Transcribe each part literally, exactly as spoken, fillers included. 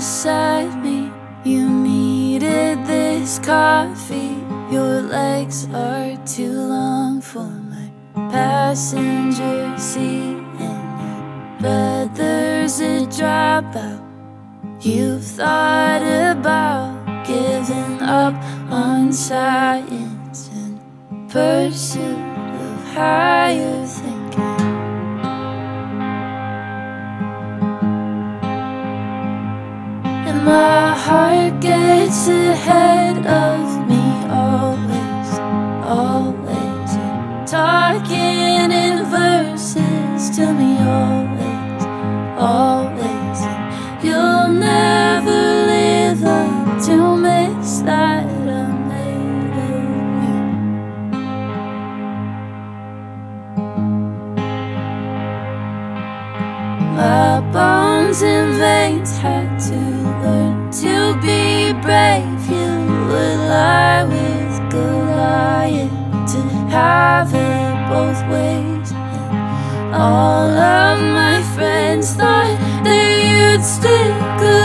beside me. You needed this coffee. Your legs are too long for my passenger seat, and your bed there's a dropout. You've thought about giving up on science in pursuit of higher thinking. And my heart gets ahead of me always, always. You're talking in verses to me always, always. And you'll never live up to miss that I made of you. My bones and veins had to learn to be brave. You would lie with Goliath to have it both ways. And all of my friends thought that you'd stick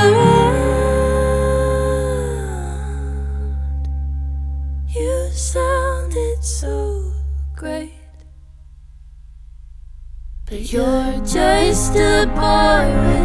around. You sounded so great, but you're just a boy.